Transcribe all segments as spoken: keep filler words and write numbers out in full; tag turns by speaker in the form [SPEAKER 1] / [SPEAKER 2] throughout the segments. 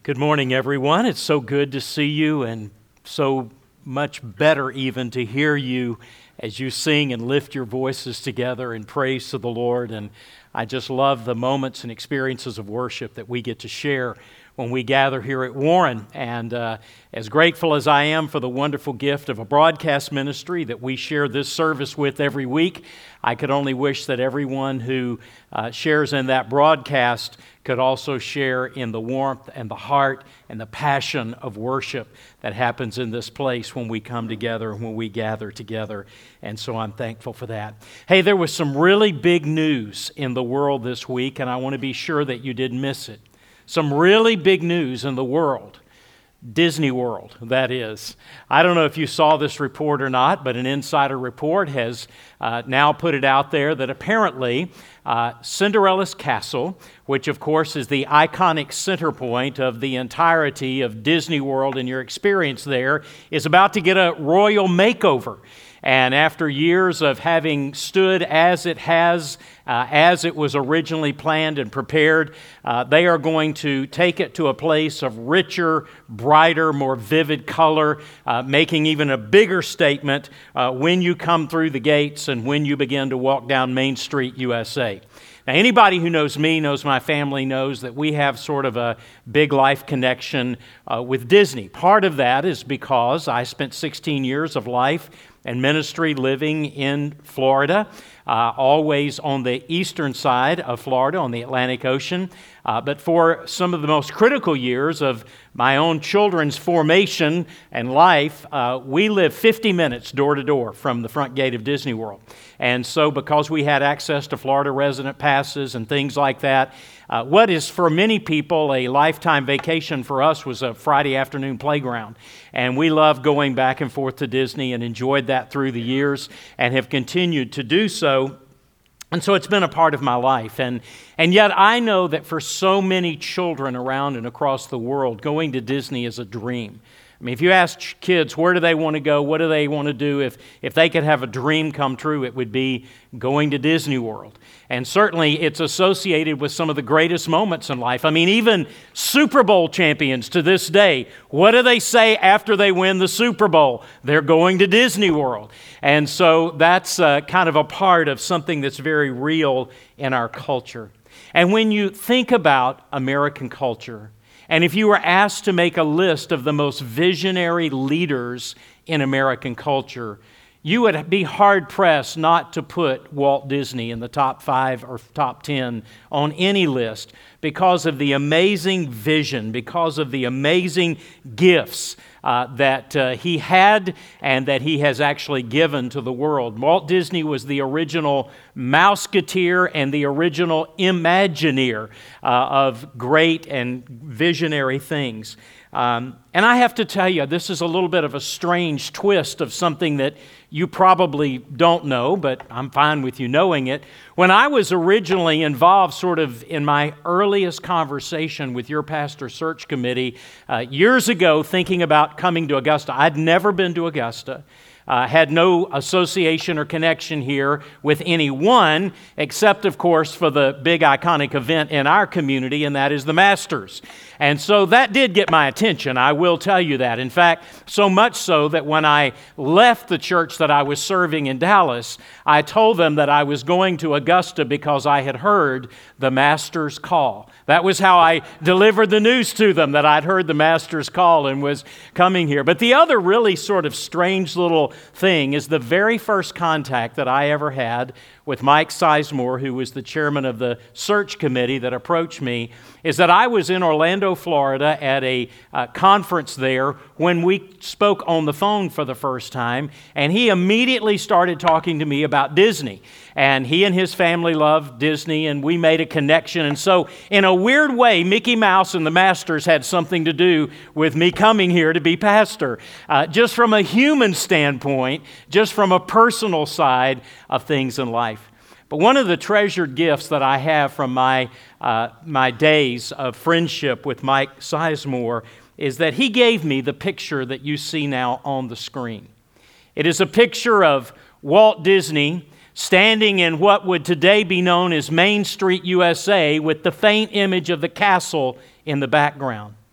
[SPEAKER 1] Good morning, everyone. It's so good to see you and so much better even to hear you as you sing and lift your voices together in praise to the Lord. And I just love the moments and experiences of worship that we get to share when we gather here at Warren. And uh, as grateful as I am for the wonderful gift of a broadcast ministry that we share this service with every week, I could only wish that everyone who uh, shares in that broadcast could also share in the warmth and the heart and the passion of worship that happens in this place when we come together and when we gather together. And so I'm thankful for that. Hey, there was some really big news in the world this week, and I want to be sure that you didn't miss it. Some really big news in the world. Disney World, that is. I don't know if you saw this report or not, but an insider report has uh, now put it out there that apparently uh, Cinderella's Castle, which of course is the iconic center point of the entirety of Disney World and your experience there, is about to get a royal makeover. And after years of having stood as it has, uh, as it was originally planned and prepared, uh, they are going to take it to a place of richer, brighter, more vivid color, uh, making even a bigger statement uh, when you come through the gates and when you begin to walk down Main Street, U S A. Now, anybody who knows me, knows my family, knows that we have sort of a big life connection uh, with Disney. Part of that is because I spent sixteen years of life and ministry living in Florida, uh, always on the eastern side of Florida, on the Atlantic Ocean. Uh, but for some of the most critical years of my own children's formation and life, uh, we lived fifty minutes door to door from the front gate of Disney World. And so because we had access to Florida resident passes and things like that, uh, what is for many people a lifetime vacation for us was a Friday afternoon playground. And we loved going back and forth to Disney and enjoyed that through the years and have continued to do so. And so it's been a part of my life. And, and yet I know that for so many children around and across the world, going to Disney is a dream. I mean, if you ask kids, where do they want to go? What do they want to do? If, if they could have a dream come true, it would be going to Disney World. And certainly it's associated with some of the greatest moments in life. I mean, even Super Bowl champions to this day, what do they say after they win the Super Bowl? They're going to Disney World. And so that's uh, kind of a part of something that's very real in our culture. And when you think about American culture, and if you were asked to make a list of the most visionary leaders in American culture, you would be hard-pressed not to put Walt Disney in the top five or top ten on any list because of the amazing vision, because of the amazing gifts uh, that uh, he had and that he has actually given to the world. Walt Disney was the original Mouseketeer and the original Imagineer uh, of great and visionary things. Um, and I have to tell you, this is a little bit of a strange twist of something that you probably don't know, but I'm fine with you knowing it. When I was originally involved sort of in my earliest conversation with your pastor search committee uh, years ago, thinking about coming to Augusta, I'd never been to Augusta. Uh, had no association or connection here with anyone, except, of course, for the big iconic event in our community, and that is the Masters. And so that did get my attention, I will tell you that. In fact, so much so that when I left the church that I was serving in Dallas, I told them that I was going to Augusta because I had heard the Masters call. That was how I delivered the news to them, that I'd heard the Masters call and was coming here. But the other really sort of strange little thing is the very first contact that I ever had with Mike Sizemore, who was the chairman of the search committee that approached me, is that I was in Orlando, Florida at a uh, conference there when we spoke on the phone for the first time, and he immediately started talking to me about Disney. And he and his family loved Disney, and we made a connection. And so, in a weird way, Mickey Mouse and the Masters had something to do with me coming here to be pastor. Uh, just from a human standpoint, just from a personal side of things in life. But one of the treasured gifts that I have from my uh, my days of friendship with Mike Sizemore is that he gave me the picture that you see now on the screen. It is a picture of Walt Disney standing in what would today be known as Main Street, U S A, with the faint image of the castle in the background.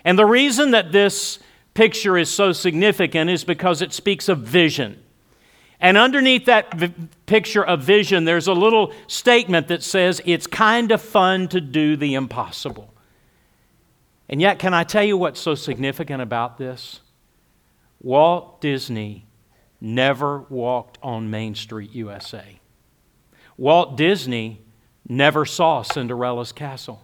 [SPEAKER 1] And the reason that this picture is so significant is because it speaks of vision. And underneath that v- picture of vision, there's a little statement that says, it's kind of fun to do the impossible. And yet, can I tell you what's so significant about this? Walt Disney never walked on Main Street, U S A. Walt Disney never saw Cinderella's castle.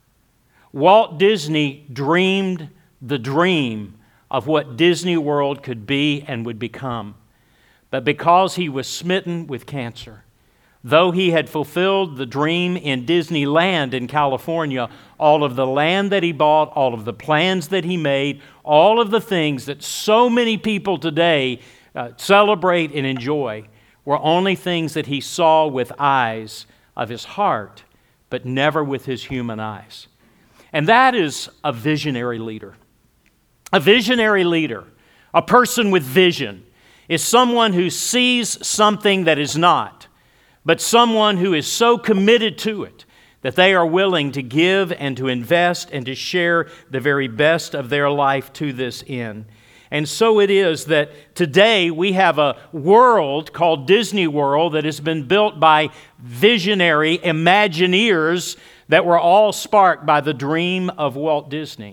[SPEAKER 1] Walt Disney dreamed the dream of what Disney World could be and would become. But because he was smitten with cancer, though he had fulfilled the dream in Disneyland in California, all of the land that he bought, all of the plans that he made, all of the things that so many people today uh, celebrate and enjoy were only things that he saw with eyes of his heart, but never with his human eyes. And that is a visionary leader. A visionary leader, a person with vision, is someone who sees something that is not, but someone who is so committed to it that they are willing to give and to invest and to share the very best of their life to this end. And so it is that today we have a world called Disney World that has been built by visionary Imagineers that were all sparked by the dream of Walt Disney.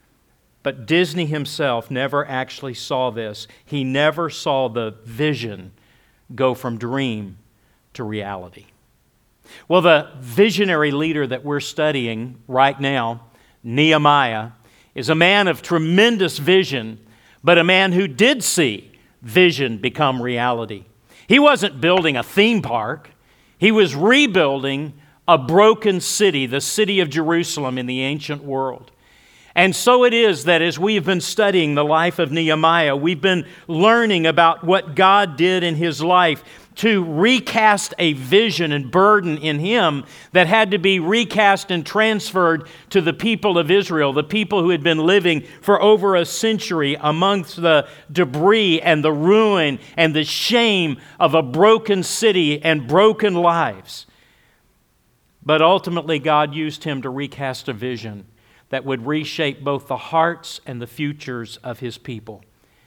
[SPEAKER 1] But Disney himself never actually saw this. He never saw the vision go from dream to reality. Well, the visionary leader that we're studying right now, Nehemiah, is a man of tremendous vision, but a man who did see vision become reality. He wasn't building a theme park. He was rebuilding a broken city, the city of Jerusalem in the ancient world. And so it is that as we've been studying the life of Nehemiah, we've been learning about what God did in his life to recast a vision and burden in him that had to be recast and transferred to the people of Israel, the people who had been living for over a century amongst the debris and the ruin and the shame of a broken city and broken lives. But ultimately, God used him to recast a vision that would reshape both the hearts and the futures of his people.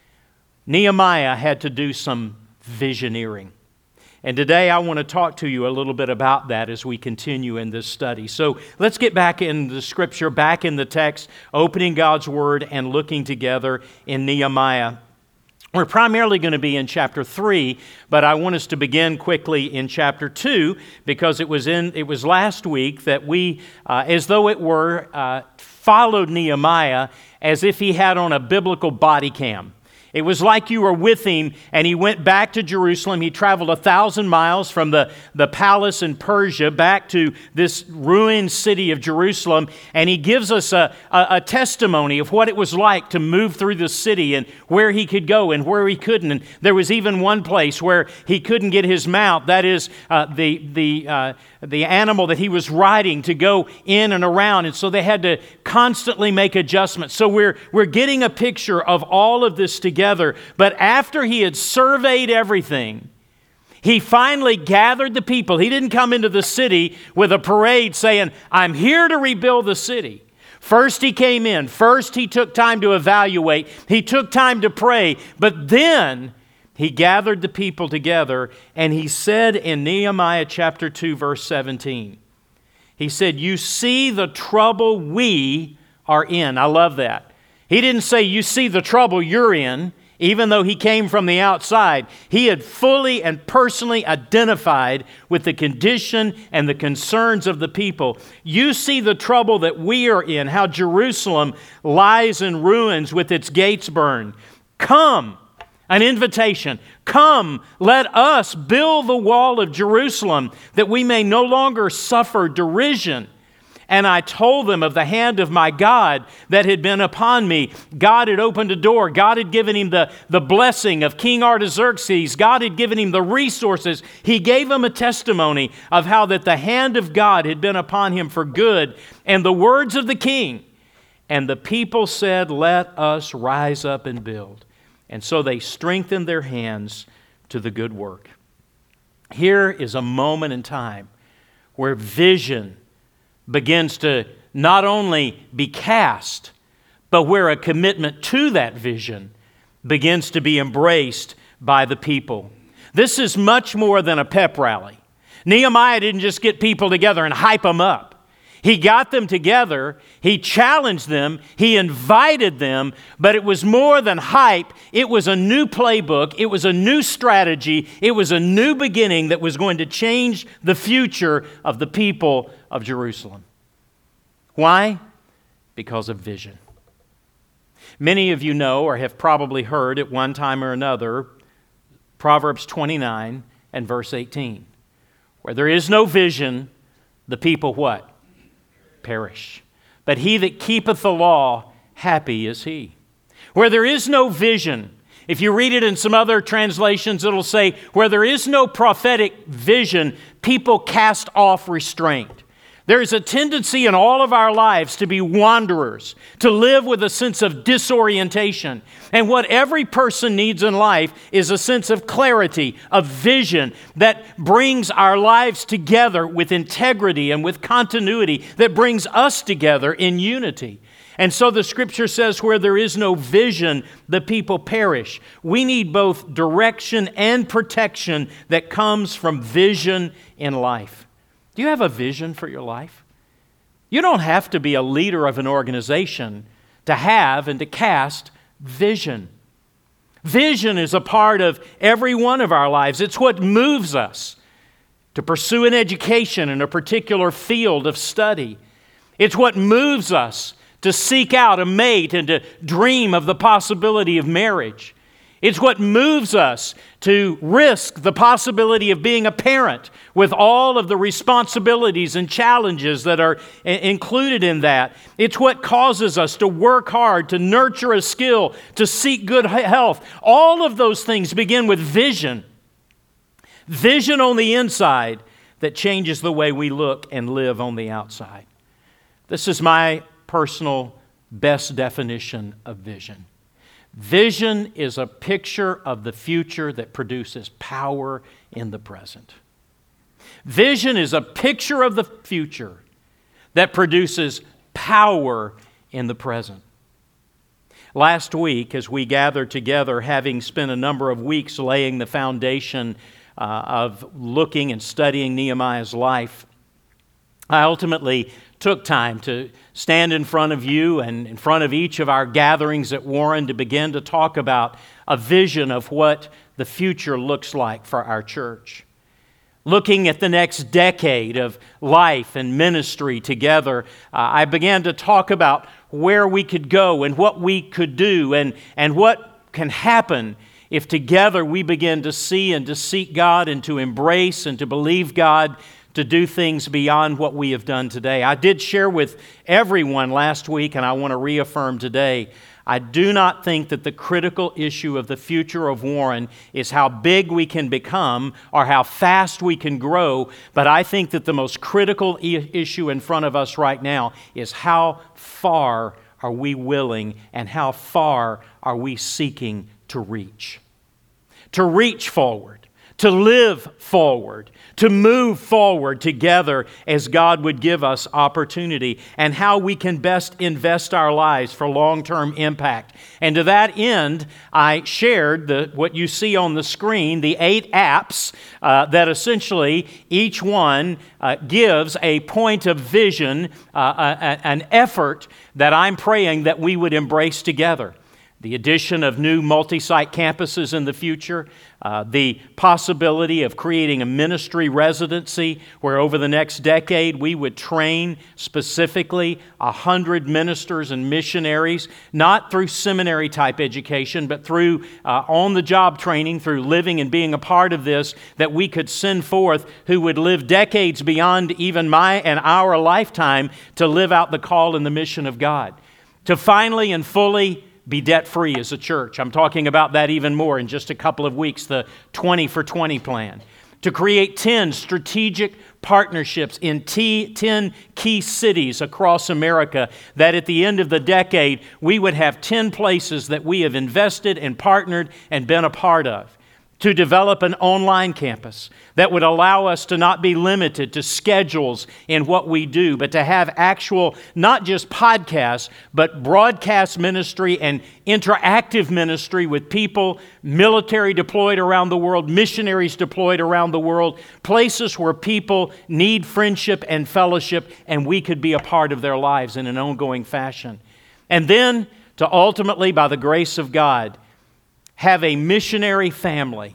[SPEAKER 1] Nehemiah had to do some visioneering. And today I want to talk to you a little bit about that as we continue in this study. So let's get back in the Scripture, back in the text, opening God's Word and looking together in Nehemiah. We're primarily going to be in chapter three, but I want us to begin quickly in chapter two because it was in it was last week that we, uh, as though it were, uh, followed Nehemiah as if he had on a biblical body cam. It was like you were with him and he went back to Jerusalem. He traveled a thousand miles from the, the palace in Persia back to this ruined city of Jerusalem. And he gives us a, a, a testimony of what it was like to move through the city and where he could go and where he couldn't. And there was even one place where he couldn't get his mount, that is uh, the, the, uh, the animal that he was riding, to go in and around. And so they had to constantly make adjustments. So we're, we're getting a picture of all of this together. But after he had surveyed everything, he finally gathered the people. He didn't come into the city with a parade saying, I'm here to rebuild the city. First he came in. First he took time to evaluate. He took time to pray. But then he gathered the people together and he said in Nehemiah chapter two, verse seventeen, he said, you see the trouble we are in. I love that. He didn't say, you see the trouble you're in, even though he came from the outside. He had fully and personally identified with the condition and the concerns of the people. You see the trouble that we are in, how Jerusalem lies in ruins with its gates burned. Come, an invitation. Come, let us build the wall of Jerusalem that we may no longer suffer derision. And I told them of the hand of my God that had been upon me. God had opened a door. God had given him the, the blessing of King Artaxerxes. God had given him the resources. He gave him a testimony of how that the hand of God had been upon him for good. And the words of the king. And the people said, let us rise up and build. And so they strengthened their hands to the good work. Here is a moment in time where vision begins to not only be cast, but where a commitment to that vision begins to be embraced by the people. This is much more than a pep rally. Nehemiah didn't just get people together and hype them up. He got them together, he challenged them, he invited them, but it was more than hype. It was a new playbook, it was a new strategy, it was a new beginning that was going to change the future of the people of Jerusalem. Why? Because of vision. Many of you know or have probably heard at one time or another Proverbs twenty-nine and verse eighteen. Where there is no vision, the people what? Perish. But he that keepeth the law, happy is he. Where there is no vision, if you read it in some other translations, it'll say, where there is no prophetic vision, people cast off restraint. There's a tendency in all of our lives to be wanderers, to live with a sense of disorientation. And what every person needs in life is a sense of clarity, of vision that brings our lives together with integrity and with continuity, that brings us together in unity. And so the Scripture says, where there is no vision, the people perish. We need both direction and protection that comes from vision in life. Do you have a vision for your life? You don't have to be a leader of an organization to have and to cast vision. Vision is a part of every one of our lives. It's what moves us to pursue an education in a particular field of study. It's what moves us to seek out a mate and to dream of the possibility of marriage. It's what moves us to risk the possibility of being a parent with all of the responsibilities and challenges that are included in that. It's what causes us to work hard, to nurture a skill, to seek good health. All of those things begin with vision. Vision on the inside that changes the way we look and live on the outside. This is my personal best definition of vision. Vision is a picture of the future that produces power in the present. Vision is a picture of the future that produces power in the present. Last week, as we gathered together, having spent a number of weeks laying the foundation uh, of looking and studying Nehemiah's life, I ultimately took time to stand in front of you and in front of each of our gatherings at Warren to begin to talk about a vision of what the future looks like for our church. Looking at the next decade of life and ministry together, uh, I began to talk about where we could go and what we could do and, and what can happen if together we begin to see and to seek God and to embrace and to believe God to do things beyond what we have done today. I did share with everyone last week, and I want to reaffirm today, I do not think that the critical issue of the future of Warren is how big we can become or how fast we can grow, but I think that the most critical I- issue in front of us right now is how far are we willing and how far are we seeking to reach. To reach forward, to live forward, to move forward together as God would give us opportunity, and how we can best invest our lives for long-term impact. And to that end, I shared the, what you see on the screen, the eight apps uh, that essentially each one uh, gives a point of vision, uh, a, an effort that I'm praying that we would embrace together. The addition of new multi-site campuses in the future, uh, the possibility of creating a ministry residency where over the next decade we would train specifically a hundred ministers and missionaries, not through seminary type education, but through uh, on-the-job training, through living and being a part of this, that we could send forth who would live decades beyond even my and our lifetime to live out the call and the mission of God. To finally and fully be debt-free as a church. I'm talking about that even more in just a couple of weeks, the twenty for twenty plan. To create ten strategic partnerships in ten key cities across America, that at the end of the decade, we would have ten places that we have invested and partnered and been a part of. to develop an online campus that would allow us to not be limited to schedules in what we do, but to have actual, not just podcasts, but broadcast ministry and interactive ministry with people, military deployed around the world, missionaries deployed around the world, places where people need friendship and fellowship, and we could be a part of their lives in an ongoing fashion. And then to ultimately, by the grace of God, have a missionary family,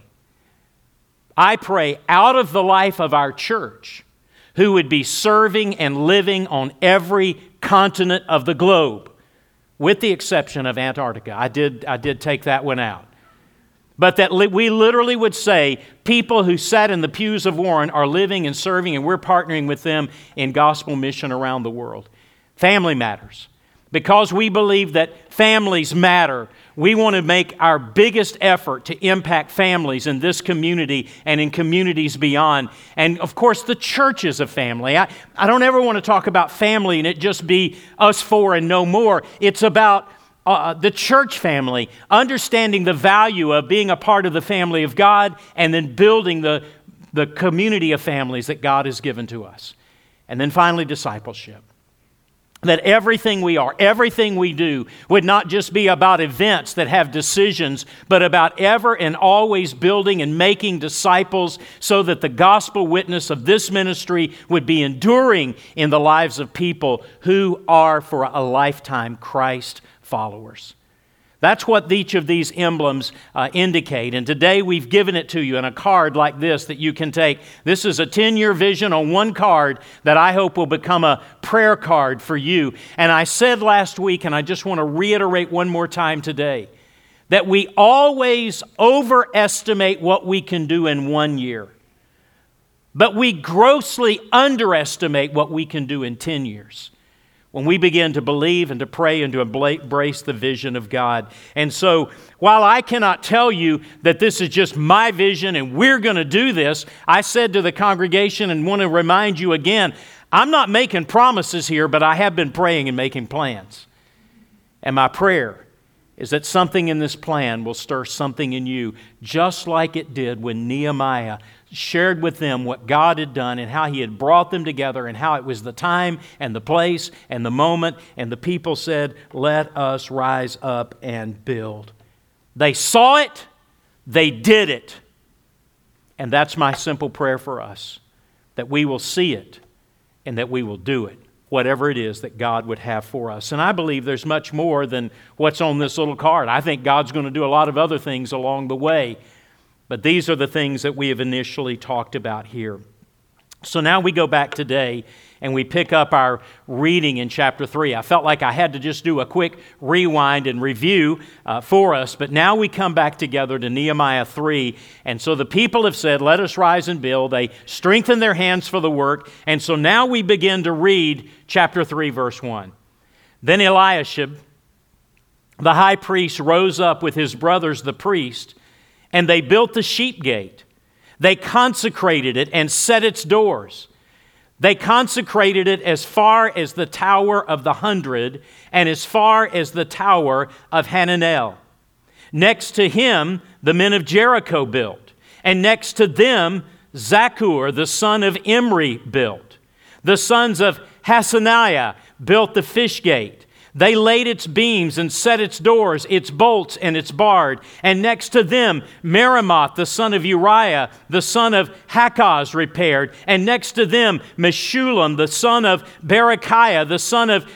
[SPEAKER 1] I pray, out of the life of our church, who would be serving and living on every continent of the globe, with the exception of Antarctica. I did, I did take that one out. But that li- we literally would say people who sat in the pews of Warren are living and serving, and we're partnering with them in gospel mission around the world. Family matters. Because we believe that families matter, we want to make our biggest effort to impact families in this community and in communities beyond. And of course, the church is a family. I, I don't ever want to talk about family and it just be us four and no more. It's about uh, the church family, understanding the value of being a part of the family of God and then building the, the community of families that God has given to us. And then finally, discipleship. That everything we are, everything we do would not just be about events that have decisions, but about ever and always building and making disciples so that the gospel witness of this ministry would be enduring in the lives of people who are for a lifetime Christ followers. That's what each of these emblems uh, indicate. And today we've given it to you in a card like this that you can take. This is a ten-year vision on one card that I hope will become a prayer card for you. And I said last week, and I just want to reiterate one more time today, that we always overestimate what we can do in one year. But we grossly underestimate what we can do in ten years. When we begin to believe and to pray and to embrace the vision of God. And so, while I cannot tell you that this is just my vision and we're going to do this, I said to the congregation and want to remind you again, I'm not making promises here, but I have been praying and making plans. And my prayer is that something in this plan will stir something in you, just like it did when Nehemiah shared with them what God had done and how He had brought them together and how it was the time and the place and the moment, and the people said, let us rise up and build. They saw it, they did it. And that's my simple prayer for us, that we will see it and that we will do it, whatever it is that God would have for us. And I believe there's much more than what's on this little card. I think God's going to do a lot of other things along the way. But these are the things that we have initially talked about here. So now we go back today and we pick up our reading in chapter three. I felt like I had to just do a quick rewind and review uh, for us, but now we come back together to Nehemiah three. And so the people have said, let us rise and build. They strengthen their hands for the work. And so now we begin to read chapter three, verse one. Then Eliashib, the high priest, rose up with his brothers, the priests, and they built the sheep gate. They consecrated it and set its doors. They consecrated it as far as the Tower of the Hundred and as far as the Tower of Hananel. Next to him, the men of Jericho built. And next to them, Zaccur, the son of Imri, built. The sons of Hasaniah built the fish gate. They laid its beams and set its doors, its bolts and its bars. And next to them, Meremoth, the son of Uriah, the son of Hakaz, repaired. And next to them, Meshullam, the son of Berechiah, the son of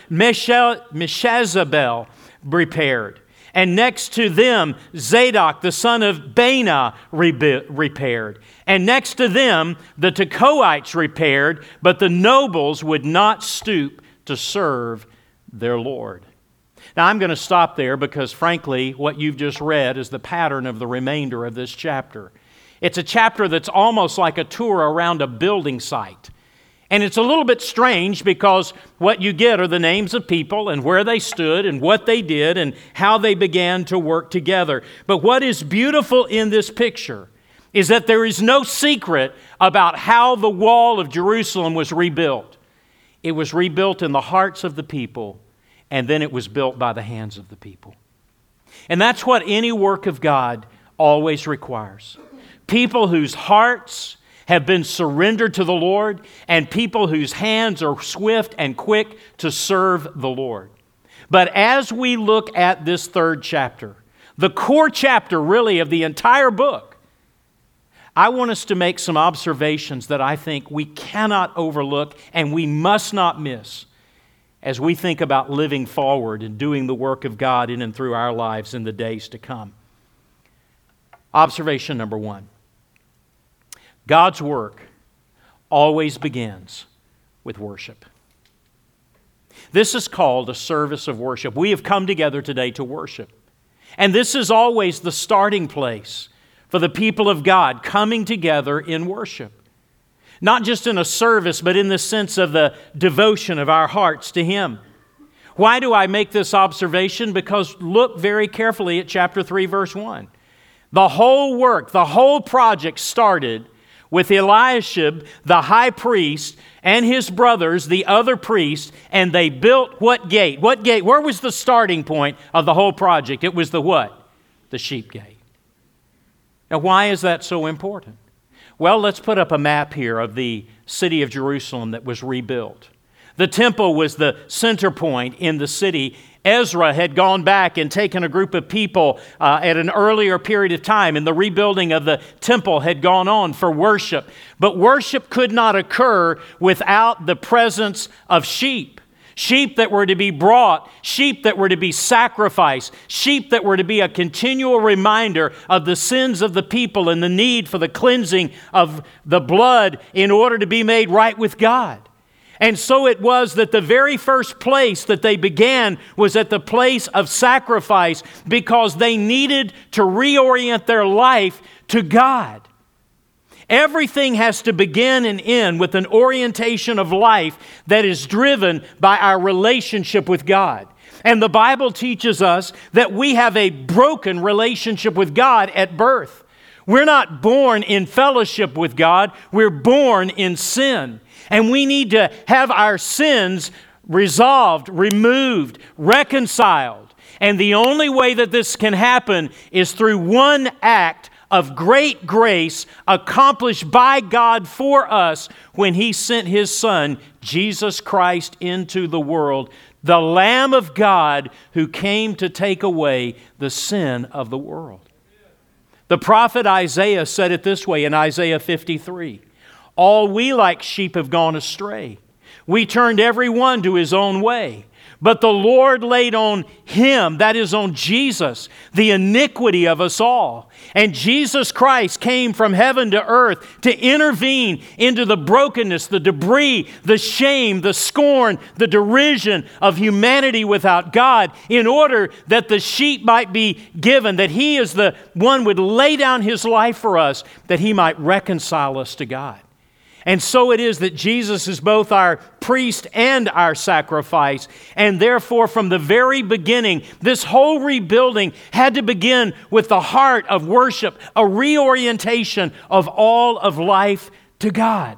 [SPEAKER 1] Meshezabel, repaired. And next to them, Zadok, the son of Baana, repaired. And next to them, the Tekoites repaired, but the nobles would not stoop to serve their Lord. Now I'm going to stop there because frankly what you've just read is the pattern of the remainder of this chapter. It's a chapter that's almost like a tour around a building site. And it's a little bit strange because what you get are the names of people and where they stood and what they did and how they began to work together. But what is beautiful in this picture is that there is no secret about how the wall of Jerusalem was rebuilt. It was rebuilt in the hearts of the people, and then it was built by the hands of the people. And that's what any work of God always requires. people whose hearts have been surrendered to the Lord, and people whose hands are swift and quick to serve the Lord. But as we look at this third chapter, the core chapter really of the entire book, I want us to make some observations that I think we cannot overlook and we must not miss as we think about living forward and doing the work of God in and through our lives in the days to come. Observation number one. God's work always begins with worship. This is called a service of worship. We have come together today to worship. And this is always the starting place for the people of God coming together in worship. Not just in a service, but in the sense of the devotion of our hearts to Him. Why do I make this observation? Because look very carefully at chapter three, verse one. The whole work, the whole project started with Eliashib, the high priest, and his brothers, the other priests, and they built what gate? What gate? Where was the starting point of the whole project? It was the what? The sheep gate. Now, why is that so important? Well, let's put up a map here of the city of Jerusalem that was rebuilt. The temple was the center point in the city. Ezra had gone back and taken a group of people uh, at an earlier period of time, and the rebuilding of the temple had gone on for worship. But worship could not occur without the presence of sheep. Sheep that were to be brought, sheep that were to be sacrificed, sheep that were to be a continual reminder of the sins of the people and the need for the cleansing of the blood in order to be made right with God. And so it was that the very first place that they began was at the place of sacrifice because they needed to reorient their life to God. Everything has to begin and end with an orientation of life that is driven by our relationship with God. And the Bible teaches us that we have a broken relationship with God at birth. We're not born in fellowship with God, we're born in sin. And we need to have our sins resolved, removed, reconciled. And the only way that this can happen is through one act of great grace accomplished by God for us when He sent His Son, Jesus Christ, into the world, the Lamb of God who came to take away the sin of the world. The prophet Isaiah said it this way in Isaiah fifty-three. All we like sheep have gone astray. We turned every one to his own way. But the Lord laid on Him, that is on Jesus, the iniquity of us all. And Jesus Christ came from heaven to earth to intervene into the brokenness, the debris, the shame, the scorn, the derision of humanity without God in order that the sheep might be given, that He is the one would lay down His life for us, that He might reconcile us to God. And so it is that Jesus is both our priest and our sacrifice. And therefore, from the very beginning, this whole rebuilding had to begin with the heart of worship, a reorientation of all of life to God.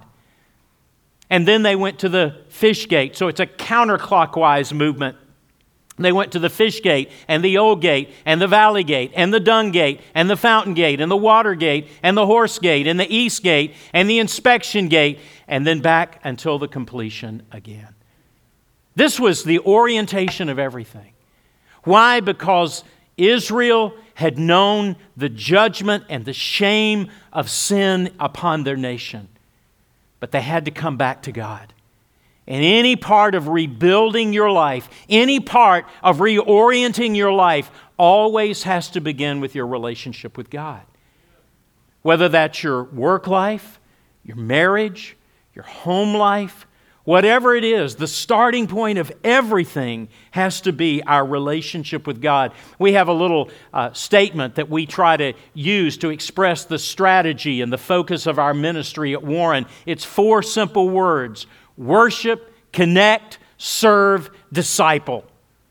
[SPEAKER 1] And then they went to the fish gate. So it's a counterclockwise movement. They went to the fish gate and the old gate and the valley gate and the dung gate and the fountain gate and the water gate and the horse gate and the east gate and the inspection gate and then back until the completion again. This was the orientation of everything. Why? Because Israel had known the judgment and the shame of sin upon their nation. But they had to come back to God. And any part of rebuilding your life, any part of reorienting your life always has to begin with your relationship with God. Whether that's your work life, your marriage, your home life, whatever it is, the starting point of everything has to be our relationship with God. We have a little uh, statement that we try to use to express the strategy and the focus of our ministry at Warren. It's four simple words. Worship, connect, serve, disciple.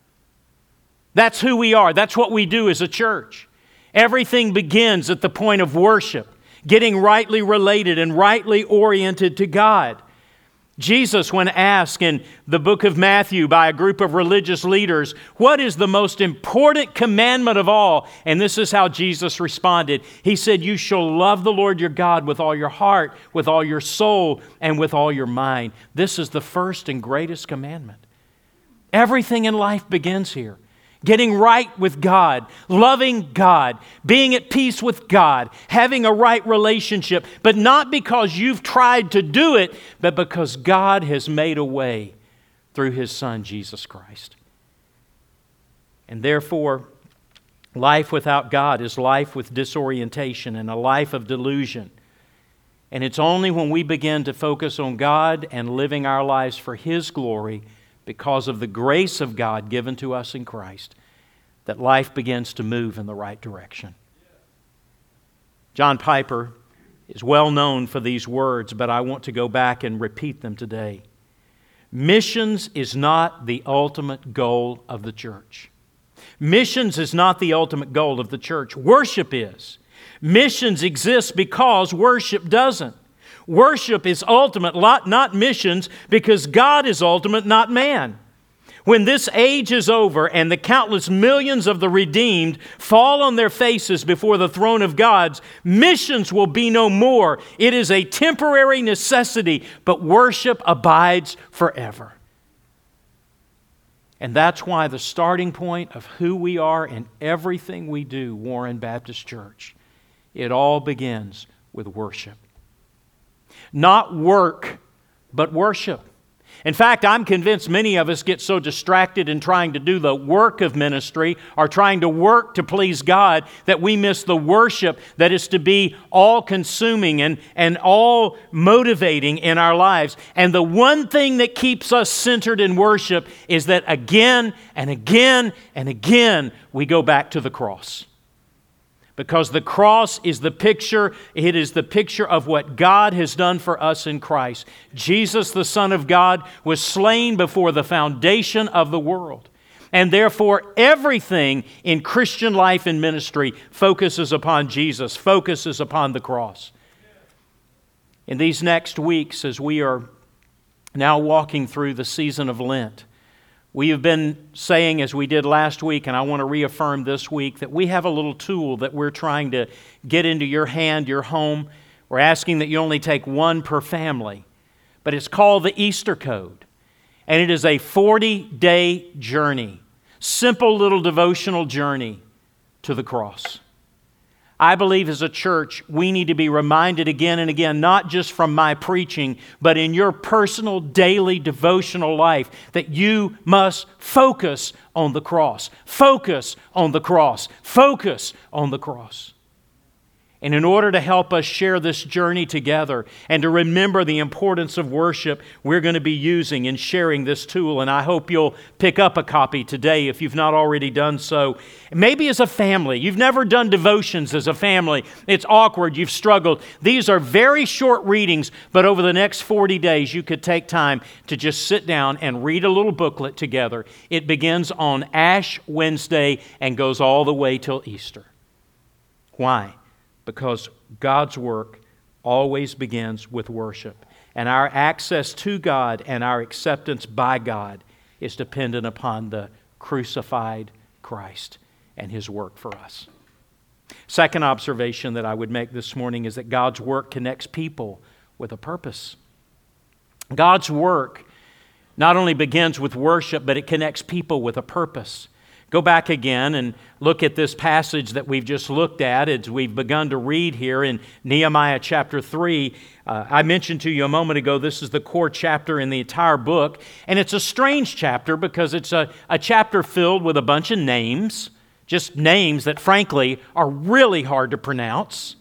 [SPEAKER 1] That's who we are. That's what we do as a church. Everything begins at the point of worship, getting rightly related and rightly oriented to God. Jesus, when asked in the book of Matthew by a group of religious leaders, what is the most important commandment of all? And this is how Jesus responded. He said, you shall love the Lord your God with all your heart, with all your soul, and with all your mind. This is the first and greatest commandment. Everything in life begins here. Getting right with God, loving God, being at peace with God, having a right relationship, but not because you've tried to do it, but because God has made a way through His Son, Jesus Christ. And therefore, life without God is life with disorientation and a life of delusion. And it's only when we begin to focus on God and living our lives for His glory, because of the grace of God given to us in Christ, that life begins to move in the right direction. John Piper is well known for these words, but I want to go back and repeat them today. Missions is not the ultimate goal of the church. Missions is not the ultimate goal of the church. Worship is. Missions exists because worship doesn't. Worship is ultimate, not missions, because God is ultimate, not man. When this age is over and the countless millions of the redeemed fall on their faces before the throne of God, missions will be no more. It is a temporary necessity, but worship abides forever. And that's why the starting point of who we are in everything we do, Warren Baptist Church, it all begins with worship. Not work, but worship. In fact, I'm convinced many of us get so distracted in trying to do the work of ministry or trying to work to please God that we miss the worship that is to be all-consuming and, and all-motivating in our lives. And the one thing that keeps us centered in worship is that again and again and again we go back to the cross. Because the cross is the picture, it is the picture of what God has done for us in Christ. Jesus, the Son of God, was slain before the foundation of the world. And therefore, everything in Christian life and ministry focuses upon Jesus, focuses upon the cross. In these next weeks, as we are now walking through the season of Lent, we have been saying, as we did last week, and I want to reaffirm this week, that we have a little tool that we're trying to get into your hand, your home. We're asking that you only take one per family. But it's called the Easter Code. And it is a forty-day journey, simple little devotional journey to the cross. I believe as a church, we need to be reminded again and again, not just from my preaching, but in your personal daily devotional life, that you must focus on the cross. Focus on the cross. Focus on the cross. And in order to help us share this journey together and to remember the importance of worship, we're going to be using and sharing this tool. And I hope you'll pick up a copy today if you've not already done so. Maybe as a family. You've never done devotions as a family. It's awkward. You've struggled. These are very short readings, but over the next forty days, you could take time to just sit down and read a little booklet together. It begins on Ash Wednesday and goes all the way till Easter. Why? Because God's work always begins with worship. And our access to God and our acceptance by God is dependent upon the crucified Christ and His work for us. Second observation that I would make this morning is that God's work connects people with a purpose. God's work not only begins with worship, but it connects people with a purpose. Go back again and look at this passage that we've just looked at as we've begun to read here in Nehemiah chapter three. Uh, I mentioned to you a moment ago, this is the core chapter in the entire book. And it's a strange chapter because it's a, a chapter filled with a bunch of names, just names that frankly are really hard to pronounce.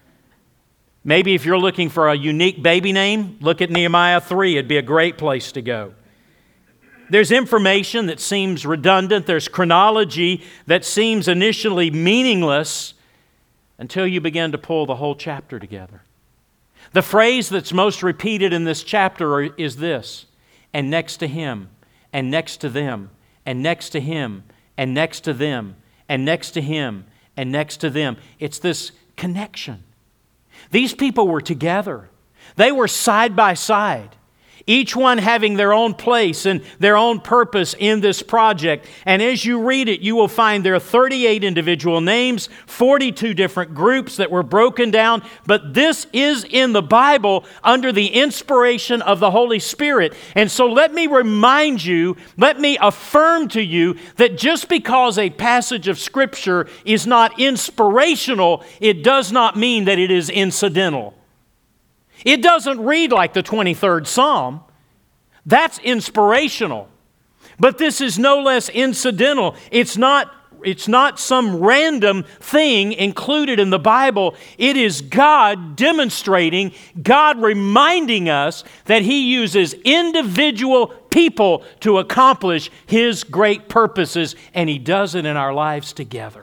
[SPEAKER 1] Maybe if you're looking for a unique baby name, look at Nehemiah three. It'd be a great place to go. There's information that seems redundant. There's chronology that seems initially meaningless until you begin to pull the whole chapter together. The phrase that's most repeated in this chapter is this: and next to him, and next to them, and next to him, and next to them, and next to him, and next to them. It's this connection. These people were together. They were side by side. each one having their own place and their own purpose in this project. And as you read it, you will find there are thirty-eight individual names, forty-two different groups that were broken down. But this is in the Bible under the inspiration of the Holy Spirit. And so let me remind you, let me affirm to you that just because a passage of Scripture is not inspirational, it does not mean that it is incidental. It doesn't read like the twenty-third Psalm. That's inspirational. But this is no less incidental. It's not, it's not some random thing included in the Bible. It is God demonstrating, God reminding us that He uses individual people to accomplish His great purposes, and He does it in our lives together.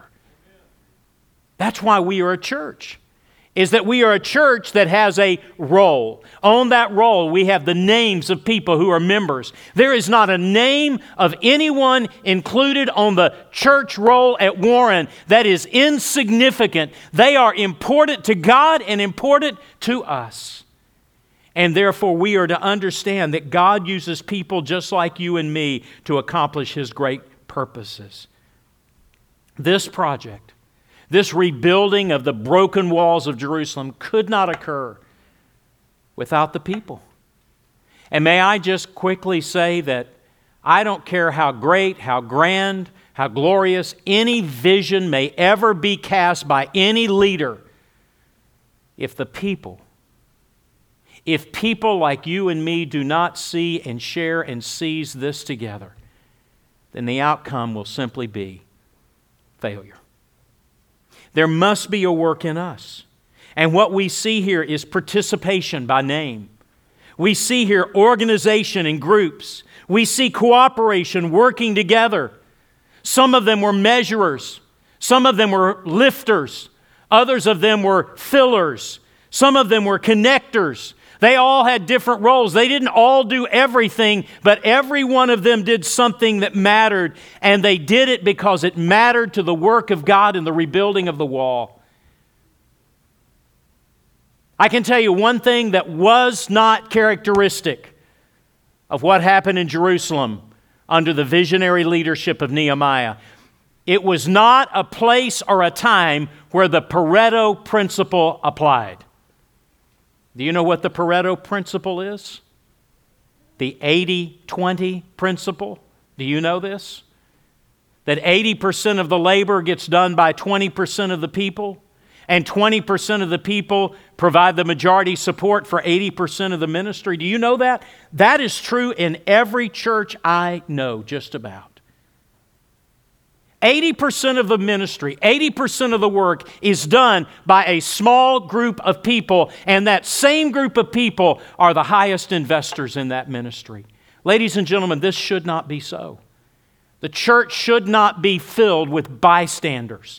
[SPEAKER 1] That's why we are a church. Is that we are a church that has a role. On that role, we have the names of people who are members. There is not a name of anyone included on the church roll at Warren that is insignificant. They are important to God and important to us. And therefore, we are to understand that God uses people just like you and me to accomplish His great purposes. This project, this rebuilding of the broken walls of Jerusalem could not occur without the people. And may I just quickly say that I don't care how great, how grand, how glorious any vision may ever be cast by any leader, if the people, if people like you and me do not see and share and seize this together, then the outcome will simply be failure. There must be a work in us. And what we see here is participation by name. We see here organization in groups. We see cooperation, working together. Some of them were measurers. Some of them were lifters. Others of them were fillers. Some of them were connectors. They all had different roles. They didn't all do everything, but every one of them did something that mattered, and they did it because it mattered to the work of God in the rebuilding of the wall. I can tell you one thing that was not characteristic of what happened in Jerusalem under the visionary leadership of Nehemiah. It was not a place or a time where the Pareto principle applied. Do you know what the Pareto principle is? The eighty twenty principle. Do you know this? That eighty percent of the labor gets done by twenty percent of the people, and twenty percent of the people provide the majority support for eighty percent of the ministry. Do you know that? That is true in every church I know, just about. eighty percent of the ministry, eighty percent of the work is done by a small group of people, and that same group of people are the highest investors in that ministry. Ladies and gentlemen, this should not be so. The church should not be filled with bystanders.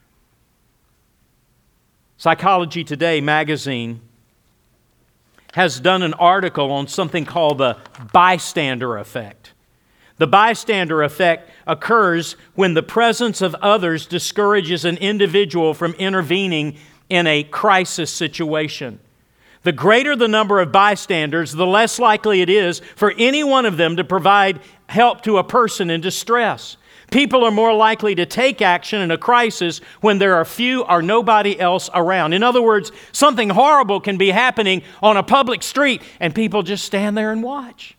[SPEAKER 1] Psychology Today magazine has done an article on something called the bystander effect. The bystander effect occurs when the presence of others discourages an individual from intervening in a crisis situation. The greater the number of bystanders, the less likely it is for any one of them to provide help to a person in distress. People are more likely to take action in a crisis when there are few or nobody else around. In other words, something horrible can be happening on a public street and people just stand there and watch.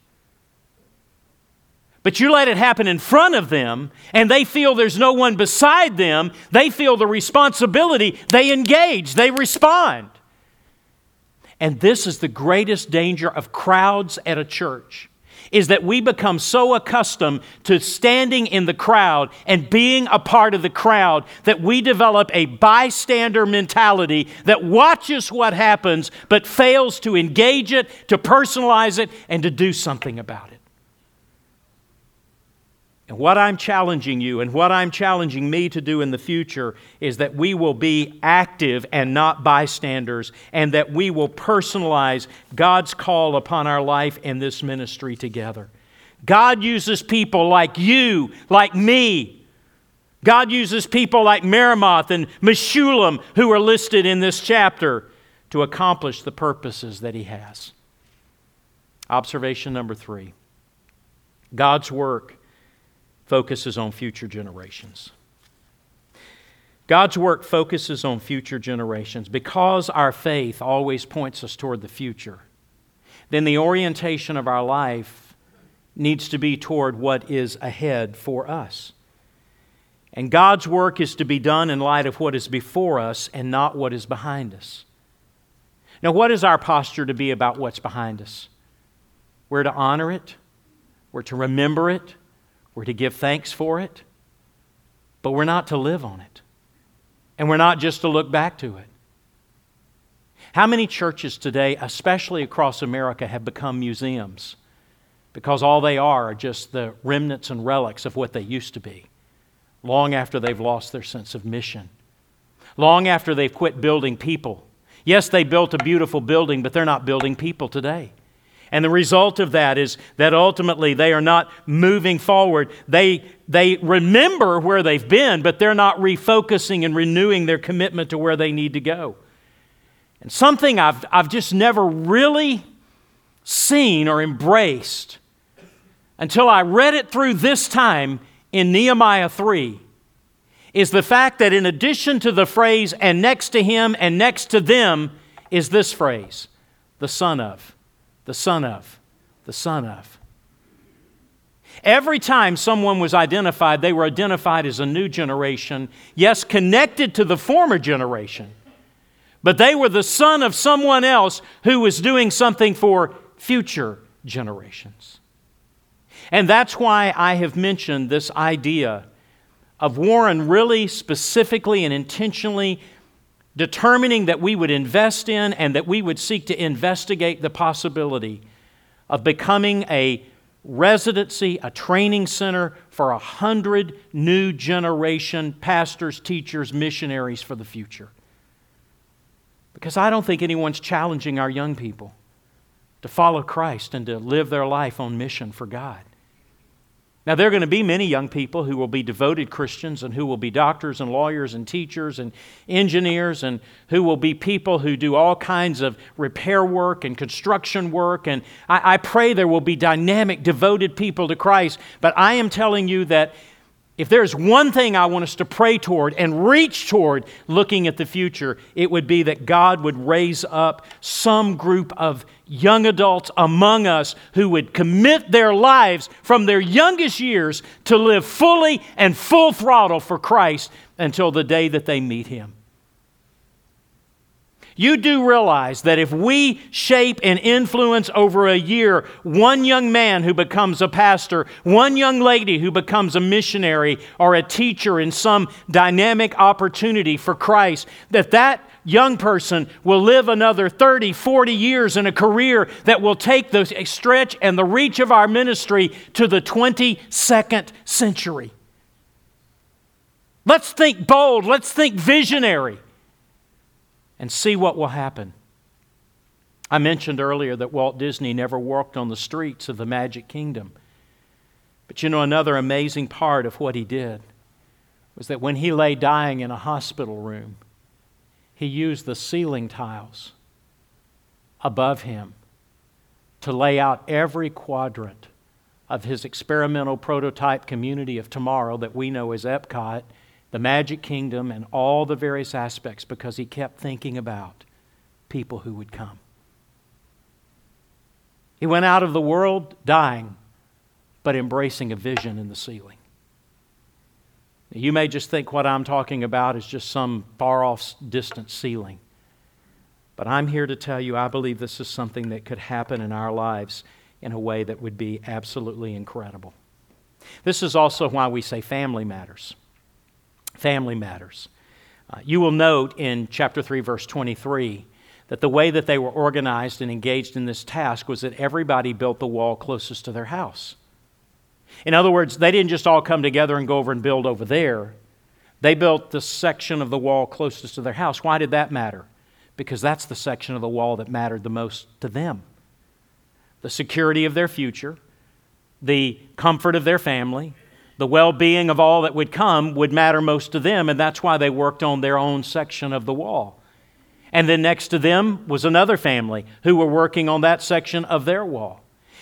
[SPEAKER 1] But you let it happen in front of them, and they feel there's no one beside them. They feel the responsibility. They engage. They respond. And this is the greatest danger of crowds at a church, is that we become so accustomed to standing in the crowd and being a part of the crowd that we develop a bystander mentality that watches what happens but fails to engage it, to personalize it, and to do something about it. And what I'm challenging you and what I'm challenging me to do in the future is that we will be active and not bystanders, and that we will personalize God's call upon our life and this ministry together. God uses people like you, like me. God uses people like Meremoth and Meshulam, who are listed in this chapter, to accomplish the purposes that He has. Observation number three. God's work focuses on future generations. God's work focuses on future generations. Because our faith always points us toward the future, then the orientation of our life needs to be toward what is ahead for us. And God's work is to be done in light of what is before us and not what is behind us. Now, what is our posture to be about what's behind us? We're to honor it. We're to remember it. We're to give thanks for it. But we're not to live on it. And we're not just to look back to it. How many churches today, especially across America, have become museums? Because all they are are just the remnants and relics of what they used to be, long after they've lost their sense of mission, long after they've quit building people. Yes, they built a beautiful building, but they're not building people today. And the result of that is that ultimately they are not moving forward. They, they remember where they've been, but they're not refocusing and renewing their commitment to where they need to go. And something I've, I've just never really seen or embraced until I read it through this time in Nehemiah three is the fact that in addition to the phrase, and next to him and next to them, is this phrase, the son of, the son of, the son of. Every time someone was identified, they were identified as a new generation, yes, connected to the former generation, but they were the son of someone else who was doing something for future generations. And that's why I have mentioned this idea of Warren really specifically and intentionally determining that we would invest in and that we would seek to investigate the possibility of becoming a residency, a training center for a hundred new generation pastors, teachers, missionaries for the future. Because I don't think anyone's challenging our young people to follow Christ and to live their life on mission for God. Now, there are going to be many young people who will be devoted Christians and who will be doctors and lawyers and teachers and engineers and who will be people who do all kinds of repair work and construction work. And I, I pray there will be dynamic, devoted people to Christ. But I am telling you that if there's one thing I want us to pray toward and reach toward looking at the future, it would be that God would raise up some group of young adults among us who would commit their lives from their youngest years to live fully and full throttle for Christ until the day that they meet Him. You do realize that if we shape and influence over a year one young man who becomes a pastor, one young lady who becomes a missionary or a teacher in some dynamic opportunity for Christ, that that young person will live another thirty, forty years in a career that will take the stretch and the reach of our ministry to the twenty-second century. Let's think bold. Let's think visionary. And see what will happen. I mentioned earlier that Walt Disney never walked on the streets of the Magic Kingdom. But you know, another amazing part of what he did was that when he lay dying in a hospital room, he used the ceiling tiles above him to lay out every quadrant of his experimental prototype community of tomorrow that we know as Epcot, the Magic Kingdom, and all the various aspects, because he kept thinking about people who would come. He went out of the world dying, but embracing a vision in the ceiling. You may just think what I'm talking about is just some far-off, distant ceiling. But I'm here to tell you I believe this is something that could happen in our lives in a way that would be absolutely incredible. This is also why we say family matters. Family matters. Uh, you will note in chapter three, verse twenty-three, that the way that they were organized and engaged in this task was that everybody built the wall closest to their house. In other words, they didn't just all come together and go over and build over there. They built the section of the wall closest to their house. Why did that matter? Because that's the section of the wall that mattered the most to them. The security of their future, the comfort of their family, the well-being of all that would come would matter most to them, and that's why they worked on their own section of the wall. And then next to them was another family who were working on that section of their wall.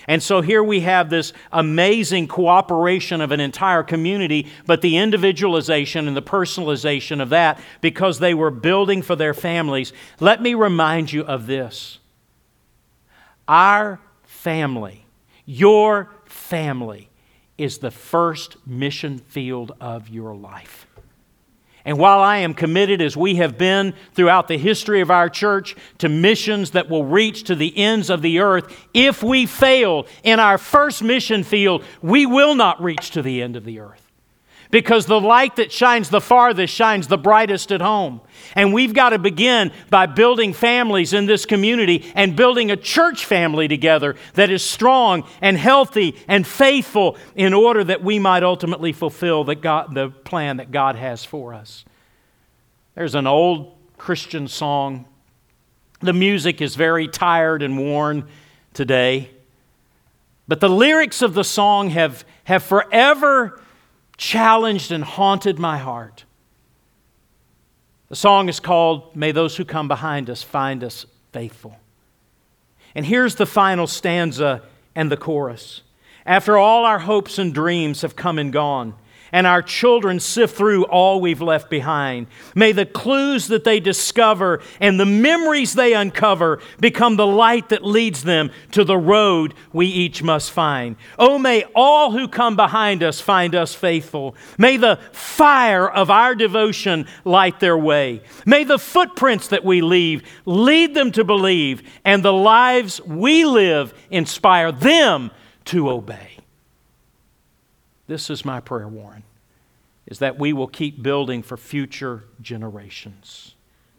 [SPEAKER 1] And so here we have this amazing cooperation of an entire community, but the individualization and the personalization of that because they were building for their families. Let me remind you of this. Our family, your family, is the first mission field of your life. And while I am committed, as we have been throughout the history of our church, to missions that will reach to the ends of the earth, if we fail in our first mission field, we will not reach to the end of the earth. Because the light that shines the farthest shines the brightest at home. And we've got to begin by building families in this community and building a church family together that is strong and healthy and faithful in order that we might ultimately fulfill the, God, the plan that God has for us. There's an old Christian song. The music is very tired and worn today. But the lyrics of the song have, have forever challenged and haunted my heart. The song is called, "May Those Who Come Behind Us Find Us Faithful." And here's the final stanza and the chorus. After all our hopes and dreams have come and gone, and our children sift through all we've left behind, may the clues that they discover and the memories they uncover become the light that leads them to the road we each must find. Oh, may all who come behind us find us faithful. May the fire of our devotion light their way. May the footprints that we leave lead them to believe, and the lives we live inspire them to obey. This is my prayer, Warren, is that we will keep building for future generations.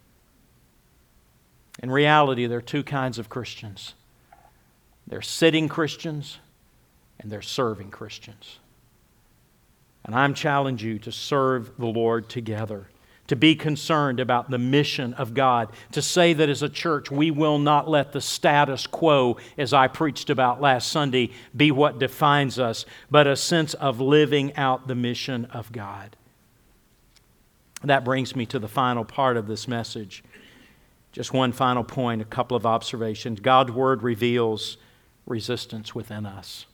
[SPEAKER 1] In reality, there are two kinds of Christians. They're sitting Christians and they're serving Christians. And I'm challenging you to serve the Lord together, to be concerned about the mission of God, to say that as a church we will not let the status quo, as I preached about last Sunday, be what defines us, but a sense of living out the mission of God. That brings me to the final part of this message. Just one final point, a couple of observations. God's Word reveals resistance within us.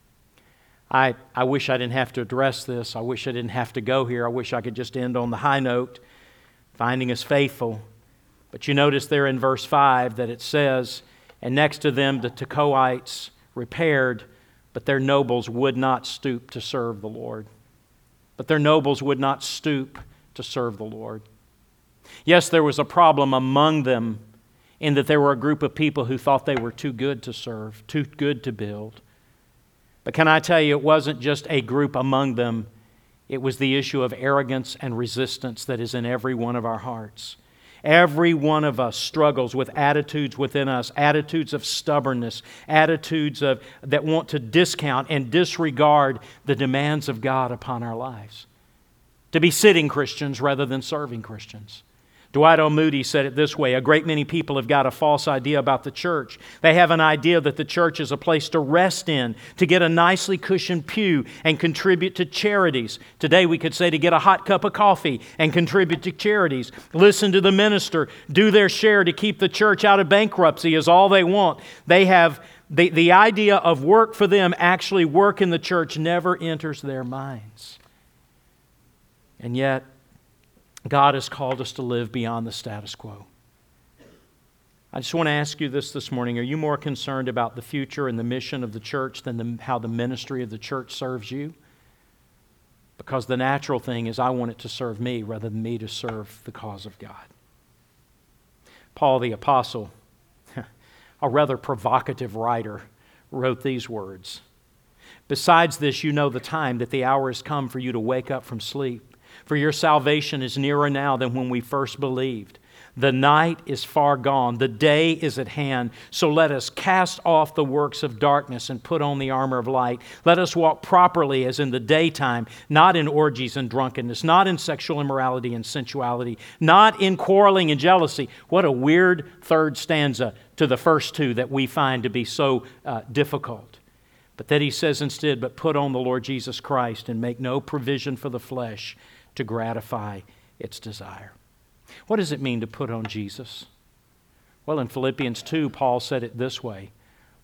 [SPEAKER 1] I, I wish I didn't have to address this. I wish I didn't have to go here. I wish I could just end on the high note, finding us faithful. But you notice there in verse five that it says, "And next to them the Tekoites repaired, but their nobles would not stoop to serve the Lord." But their nobles would not stoop to serve the Lord. Yes, there was a problem among them in that there were a group of people who thought they were too good to serve, too good to build. But can I tell you, it wasn't just a group among them. It was the issue of arrogance and resistance that is in every one of our hearts. Every one of us struggles with attitudes within us, attitudes of stubbornness, attitudes of that want to discount and disregard the demands of God upon our lives. To be sitting Christians rather than serving Christians. Dwight L. Moody said it this way: a great many people have got a false idea about the church. They have an idea that the church is a place to rest in, to get a nicely cushioned pew and contribute to charities. Today we could say to get a hot cup of coffee and contribute to charities. Listen to the minister, do their share to keep the church out of bankruptcy is all they want. They have the, the idea of work for them, actually work in the church, never enters their minds. And yet, God has called us to live beyond the status quo. I just want to ask you this this morning. Are you more concerned about the future and the mission of the church than the, how the ministry of the church serves you? Because the natural thing is I want it to serve me rather than me to serve the cause of God. Paul the Apostle, a rather provocative writer, wrote these words. "Besides this, you know the time, that the hour has come for you to wake up from sleep. For your salvation is nearer now than when we first believed. The night is far gone, the day is at hand. So let us cast off the works of darkness and put on the armor of light. Let us walk properly as in the daytime, not in orgies and drunkenness, not in sexual immorality and sensuality, not in quarreling and jealousy." What a weird third stanza to the first two that we find to be so uh, difficult. But then he says instead, "But put on the Lord Jesus Christ and make no provision for the flesh to gratify its desire." What does it mean to put on Jesus? Well, in Philippians two, Paul said it this way: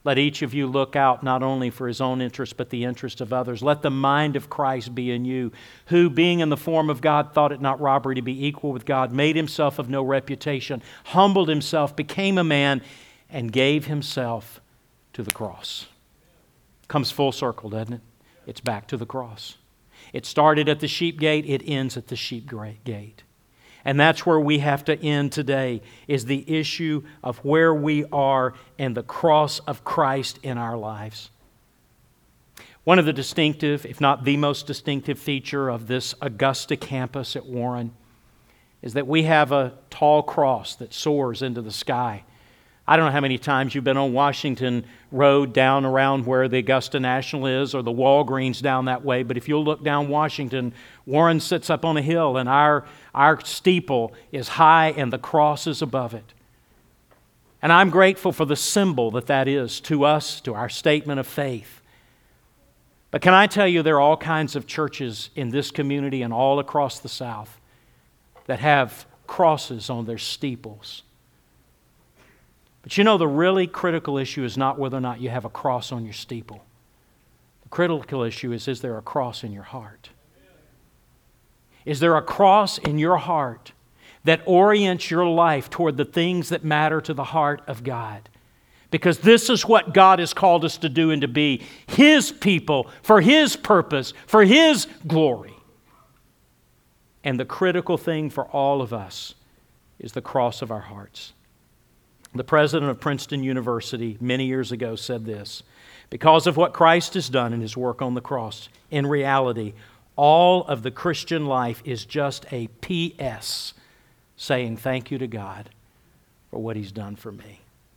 [SPEAKER 1] Let each of you look out not only for his own interest, but the interest of others. Let the mind of Christ be in you, who, being in the form of God, thought it not robbery to be equal with God, made himself of no reputation, humbled himself, became a man, and gave himself to the cross. Comes full circle, doesn't it? It's back to the cross. It started at the sheep gate, it ends at the sheep gate. And that's where we have to end today, is the issue of where we are and the cross of Christ in our lives. One of the distinctive, if not the most distinctive feature of this Augusta campus at Warren is that we have a tall cross that soars into the sky. I don't know how many times you've been on Washington Road down around where the Augusta National is, or the Walgreens down that way, but if you'll look down Washington, Warren sits up on a hill and our, our steeple is high and the cross is above it. And I'm grateful for the symbol that that is to us, to our statement of faith. But can I tell you, there are all kinds of churches in this community and all across the South that have crosses on their steeples. But you know, the really critical issue is not whether or not you have a cross on your steeple. The critical issue is, is there a cross in your heart? Is there a cross in your heart that orients your life toward the things that matter to the heart of God? Because this is what God has called us to do and to be, His people, for His purpose, for His glory. And the critical thing for all of us is the cross of our hearts. The president of Princeton University many years ago said this: because of what Christ has done in His work on the cross, in reality, all of the Christian life is just a P S saying thank you to God for what He's done for me.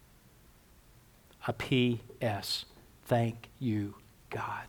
[SPEAKER 1] A P S Thank you, God.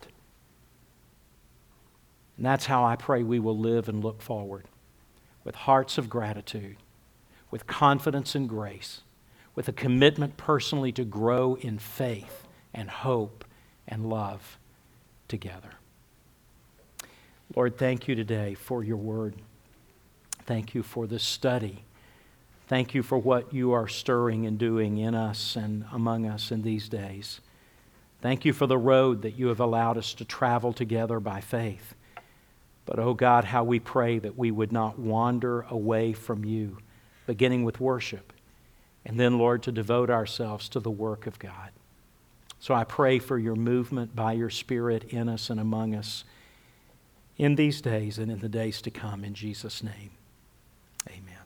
[SPEAKER 1] And that's how I pray we will live and look forward, with hearts of gratitude, with confidence and grace, with a commitment personally to grow in faith and hope and love together. Lord, thank you today for your word. Thank you for this study. Thank you for what you are stirring and doing in us and among us in these days. Thank you for the road that you have allowed us to travel together by faith. But, oh God, how we pray that we would not wander away from you, beginning with worship, and then, Lord, to devote ourselves to the work of God. So I pray for your movement by your Spirit in us and among us in these days and in the days to come. In Jesus' name, amen.